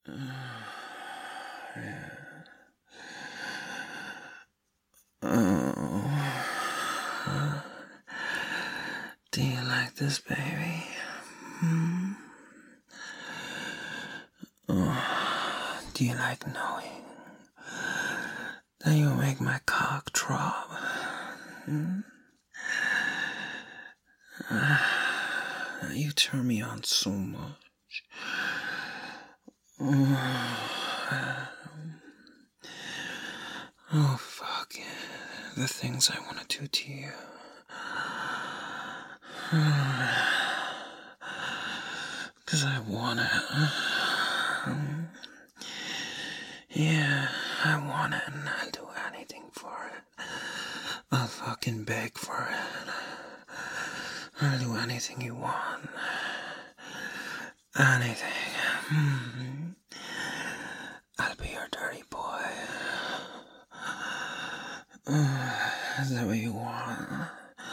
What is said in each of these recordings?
Oh, do you like this, baby? Oh, do you like knowing that you make my cock throb? You turn me on so much. Oh, fuck. The things I want to do to you. Because I want it. Yeah, I want it and I'll do anything for it. I'll fucking beg for it. I'll do anything you want. Anything. I'll be your dirty boy. Is that what you want?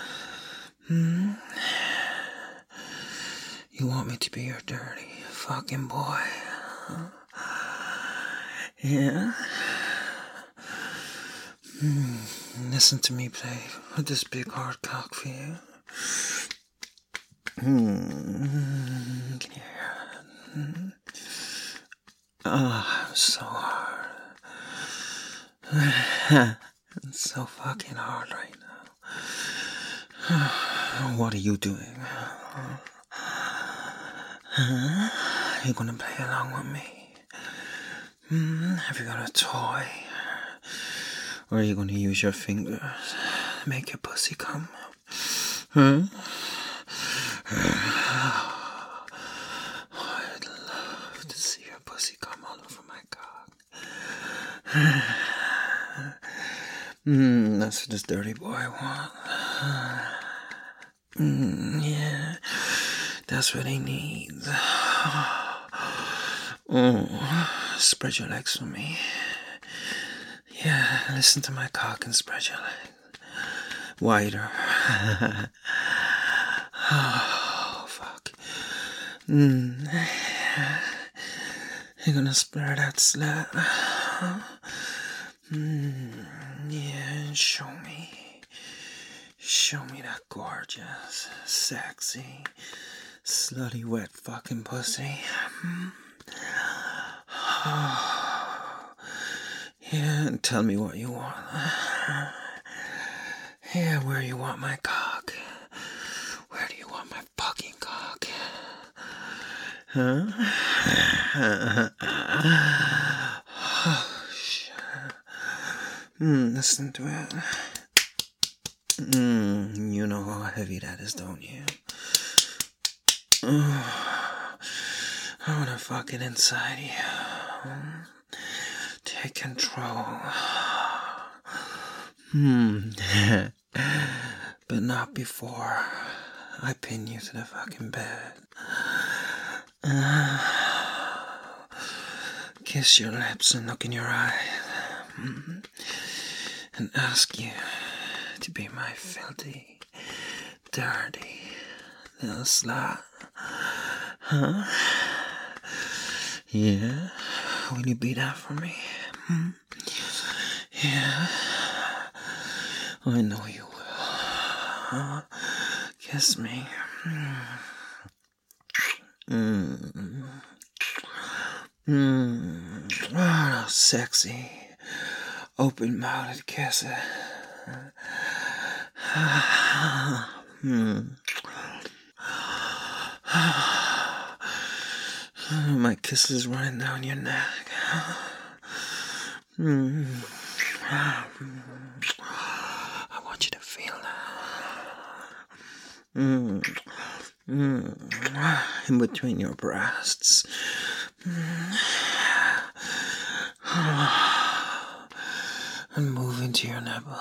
You want me to be your dirty fucking boy? Yeah? Listen to me play with this big hard cock for you. Can you hear it? Oh, so hard. It's so fucking hard right now. What are you doing? You gonna play along with me? Have you got a toy? Or are you gonna use your fingers to make your pussy come? I'd love to see your pussy come all over my cock. That's what this dirty boy wants. Yeah, that's what he needs. Spread your legs for me. Yeah, listen to my cock and spread your legs. Wider. Oh, fuck. You're gonna spread that slut. Yeah, show me. Show me that gorgeous, sexy, slutty, wet fucking pussy. Yeah, and tell me what you want. Yeah, where you want my cock? Where do you want my fucking cock? Huh? Oh, shit. Listen to it. You know how heavy that is, don't you? I wanna fuck it inside you. Take control. But not before I pin you to the fucking bed. Kiss your lips and look in your eyes. And ask you to be my filthy, dirty little slut. Huh? Yeah? Will you be that for me? Yeah? I know you will. Kiss me. Oh, sexy, open-mouthed kisses. My kisses running down your neck. I want you to feel that. In between your breasts. And move into your nipple.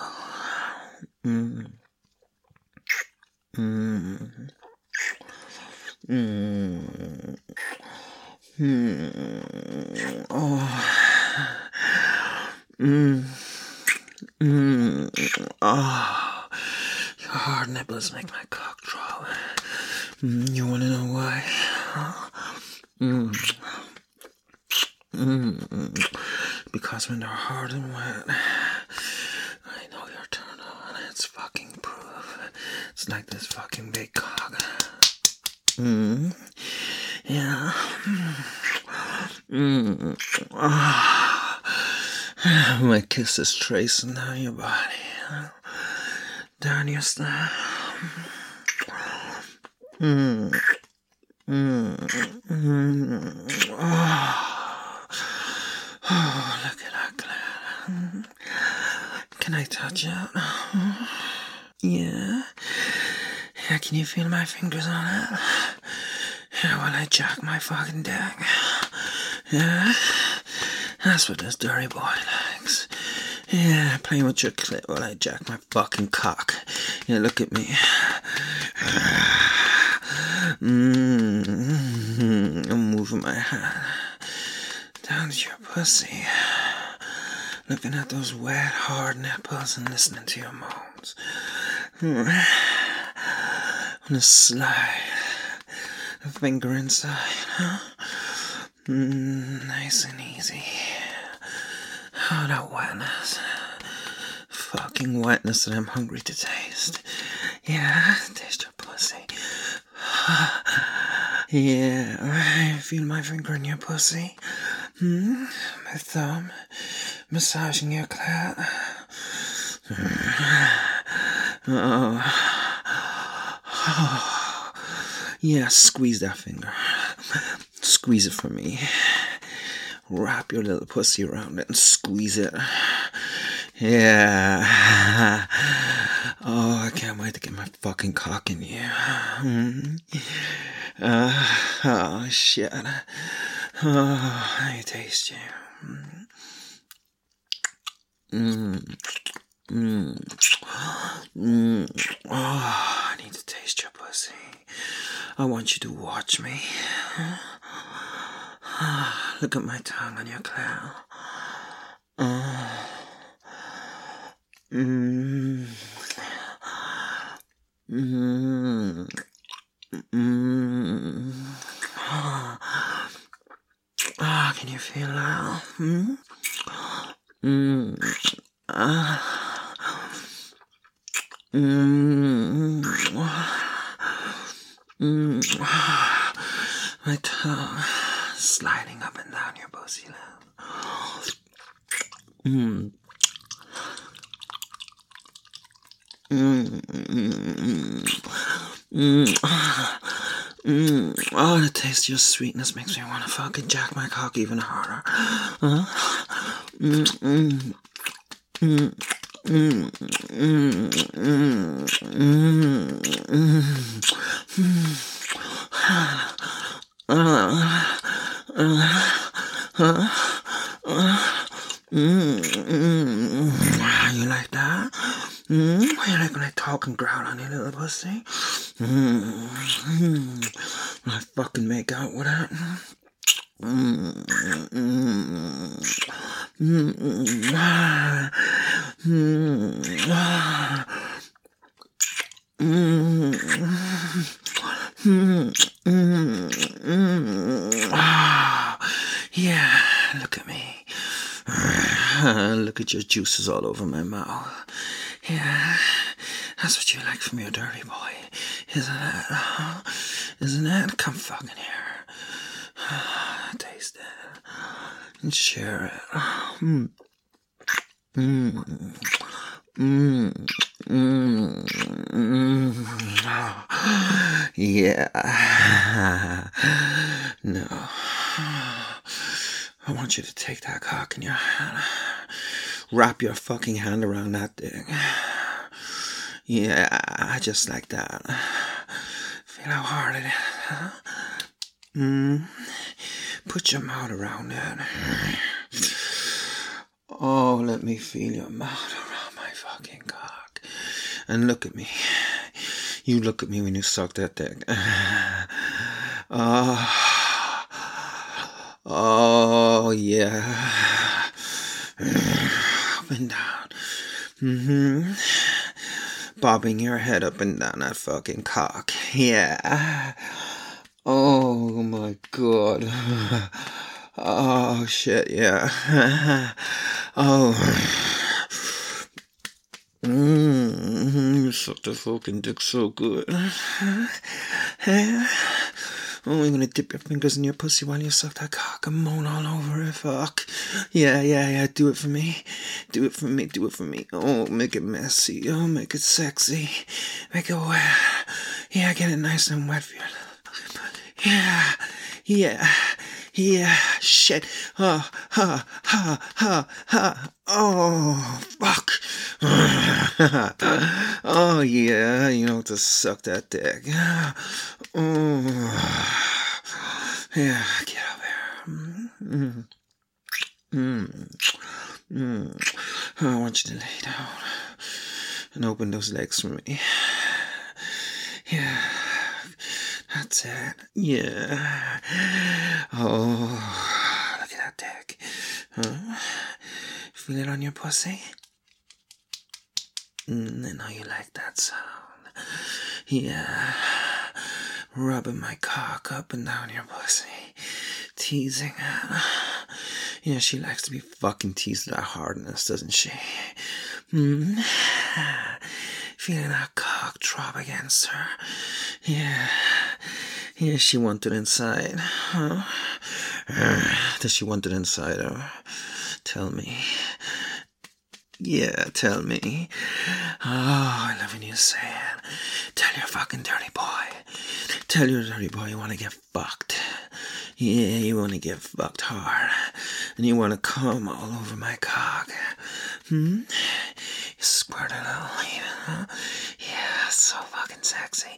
Oh, your hard nipples make my cock throb. You wanna know why? Because when they're hard and wet, I know you're turned on. It's fucking proof. It's like this fucking big cock. Yeah. My kiss is tracing down your body, down your style. Oh, look at that cloud. Can I touch it? Yeah. Yeah, can you feel my fingers on it? Yeah, while I jack my fucking dick. Yeah. That's what this dirty boy likes. Yeah, playing with your clit while I jack my fucking cock. Yeah, look at me. I'm moving my hand down to your pussy, looking at those wet, hard nipples and listening to your moans. I'm gonna slide a finger inside, huh? Nice and easy. Oh, that wetness. Fucking wetness that I'm hungry to taste. Yeah, taste your pussy. Yeah, feel my finger in your pussy. My thumb massaging your clit. Oh. Yeah, squeeze that finger. Squeeze it for me. Wrap your little pussy around it and squeeze it. Yeah. Oh, I can't wait to get my fucking cock in you. Oh, shit. Oh, I taste you. Oh, I need to taste your pussy. I want you to watch me. Look at my tongue on your cloud. Can you feel that? My tongue sliding up and down your pussy lip. Oh, the taste of your sweetness makes me want to fucking jack my cock even harder. You like that? You like when I talk and growl on your little pussy? When I fucking make out with it? Yeah, look at me. Look at your juices all over my mouth. Yeah, that's what you like from your dirty boy, isn't it? Isn't it? Come fucking here. Taste it and share it. Yeah. No. I want you to take that cock in your hand. Wrap your fucking hand around that thing. Yeah, just like that. Feel how hard it is, huh? Put your mouth around it. Oh, let me feel your mouth around my fucking cock. And look at me. You look at me when you suck that dick. Oh, yeah. Up and down. Bobbing your head up and down that fucking cock. Yeah. Oh my god. Oh, shit, yeah. Oh. You suck the fucking dick so good. Oh, I'm gonna dip your fingers in your pussy while you suck that cock and moan all over it. Fuck. Yeah. Do it for me. Do it for me. Oh, make it messy. Oh, make it sexy. Make it wet. Yeah, get it nice and wet for you. Yeah. Shit. Oh, fuck. Oh, yeah, you know to suck that dick. Oh, yeah, get up here. I want you to lay down and open those legs for me. Yeah. That's it. Yeah. Oh, look at that dick. Huh? Feel it on your pussy? I know you like that sound. Yeah. Rubbing my cock up and down your pussy. Teasing it. Yeah, she likes to be fucking teased to that hardness, doesn't she? Feeling that cock drop against her. Yeah, she wants it inside, huh? Does she want it inside her? Tell me. Yeah, tell me. Oh, I love when you say it. Tell your fucking dirty boy. Tell your dirty boy you want to get fucked. Yeah, you want to get fucked hard. And you want to come all over my cock. You squirt a little even, huh? Yeah, so fucking sexy.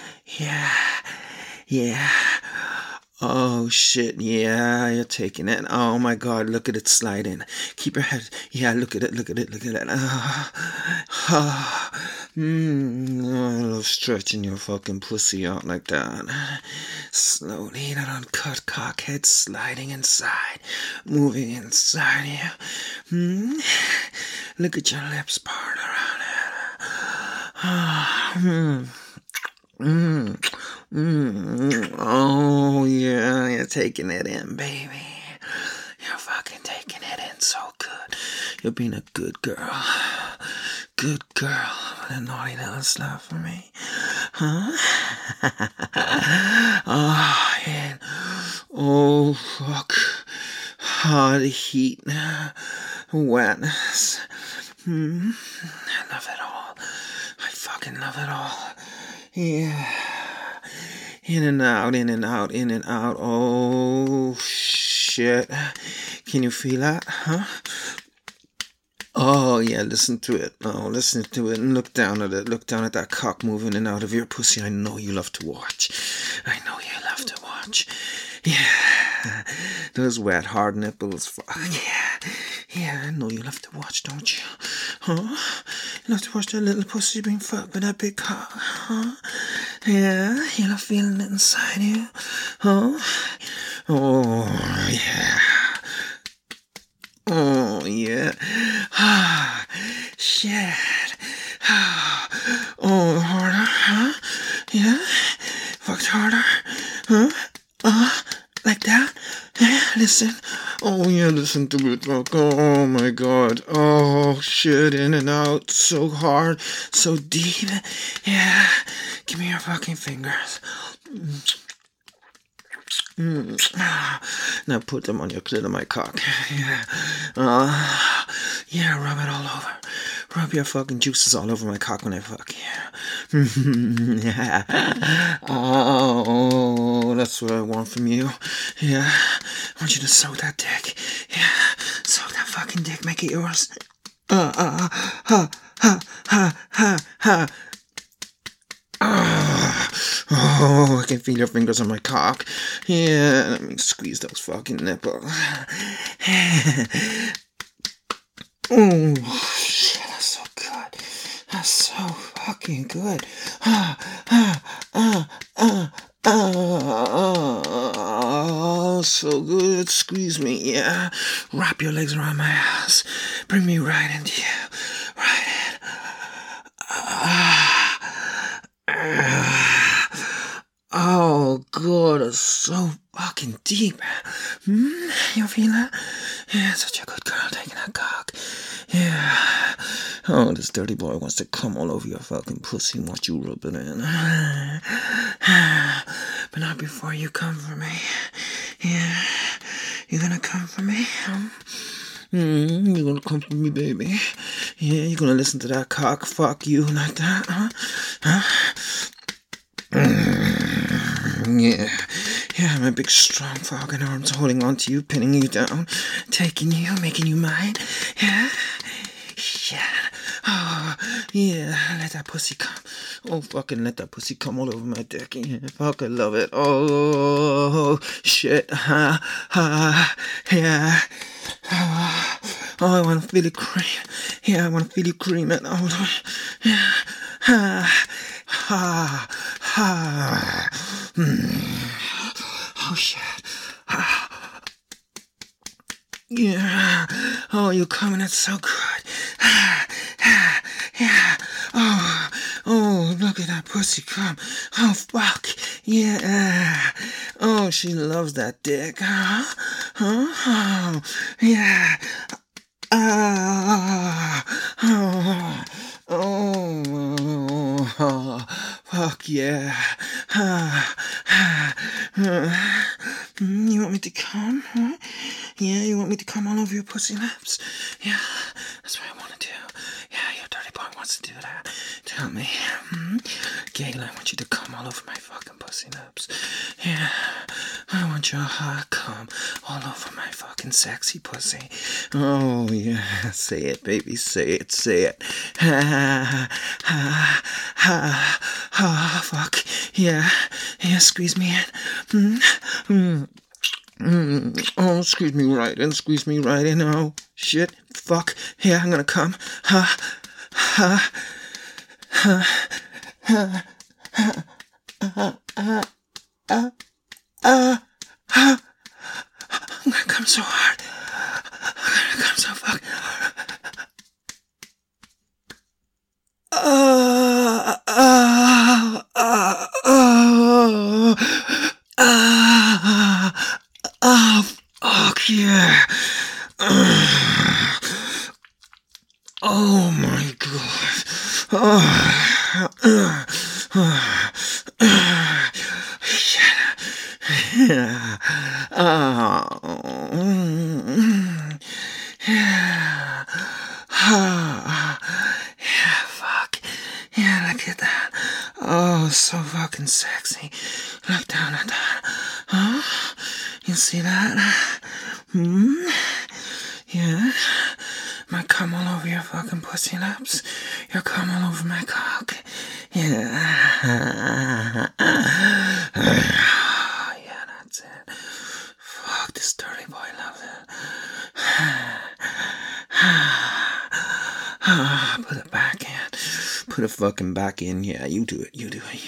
Yeah. Oh shit, yeah, you're taking it. Oh my god, look at it sliding. Keep your head. Yeah, look at it. I love stretching your fucking pussy out like that. Slowly, that uncut cock head sliding inside, moving inside you. Look at your lips part around it. Oh, yeah, you're taking it in, baby. You're fucking taking it in so good. You're being a good girl. Good girl with a naughty little stuff for me. Huh? Oh, fuck. The heat. Wetness. I love it all. I fucking love it all. Yeah. In and out. Oh, shit. Can you feel that, huh? Oh, yeah, listen to it. Oh, listen to it and look down at it. Look down at that cock moving in and out of your pussy. I know you love to watch. Yeah. Those wet, hard nipples. Fuck, yeah, I know you love to watch, don't you? Huh? You love to watch that little pussy being fucked by that big cock, huh? Yeah, you love feeling it inside you, huh? Oh, yeah. Oh, yeah. Shit. Oh, harder, huh? Yeah? Fucked harder, huh? Like that? Yeah, listen. Oh, yeah, listen to it. Oh, my God. Oh, shit, in and out. So hard, so deep. Yeah. Give me your fucking fingers. Now put them on your clit of my cock. Yeah, rub it all over. Rub your fucking juices all over my cock when I fuck you. Yeah. Oh, that's what I want from you. Yeah. I want you to soak that dick. Yeah. Soak that fucking dick. Make it yours. Oh, I can feel your fingers on my cock. Yeah, let me squeeze those fucking nipples. Oh, shit, that's so good. That's so fucking good. So good. Squeeze me, yeah. Wrap your legs around my ass. Bring me right into you. Right in. Oh, God, it's so fucking deep. You feel that? Yeah, such a good girl taking that cock. Yeah. Oh, this dirty boy wants to come all over your fucking pussy and watch you rub it in. But not before you come for me. Yeah. You gonna come for me? You're gonna come for me, baby. Yeah, you're gonna listen to that cock fuck you like that, huh? Yeah, my big strong fucking arms holding on to you, pinning you down, taking you, making you mine. Yeah. Oh, yeah, let that pussy come. Oh, fucking let that pussy come all over my dick. Yeah, fucking love it. Oh, shit. Yeah. Oh, I want to feel you cream. Yeah, I want to feel you cream it all over. Yeah. Oh, shit. Yeah. Oh, you're coming. It's so good. Yeah. Oh, look at that pussy come. Oh, fuck. Yeah. Oh, she loves that dick. Huh? Oh, yeah. Oh, fuck yeah. You want me to come? Huh? Yeah, you want me to come all over your pussy lips? Yeah, that's what I want to do. Yeah, your dirty boy wants to do that. Tell me. Gail, I want you to come all over my fucking pussy lips. Yeah, I want your hot cum all over my fucking sexy pussy. Oh, yeah, say it, baby, say it. Fuck. Yeah, squeeze me in. Oh, squeeze me right in. Oh, shit. Fuck. Yeah, I'm gonna come. I'm gonna come so hard. I'm gonna come so fucking hard. Fuck yeah. Oh my god. Yeah. Yeah, fuck. Yeah, look at that. Oh, so fucking sexy. Look down at that. Huh? You see that? Yeah. My cum all over your fucking pussy lips. Your cum all over my cock. Yeah. Yeah, that's it. Fuck, this dirty boy loves it. Put it back in. Put it fucking back in. Yeah, you do it.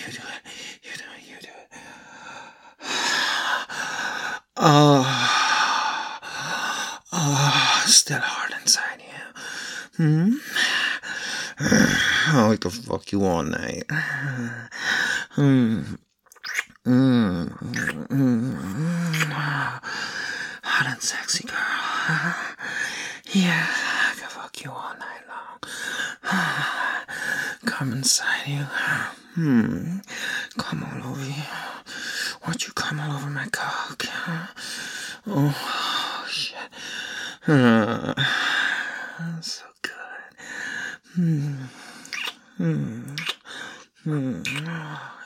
Oh, still hard inside you. Oh, I can fuck you all night. Hot and sexy girl. Yeah, I can fuck you all night long. Come inside you. Come all over you. Won't you come all over my cock? Oh, shit. So good.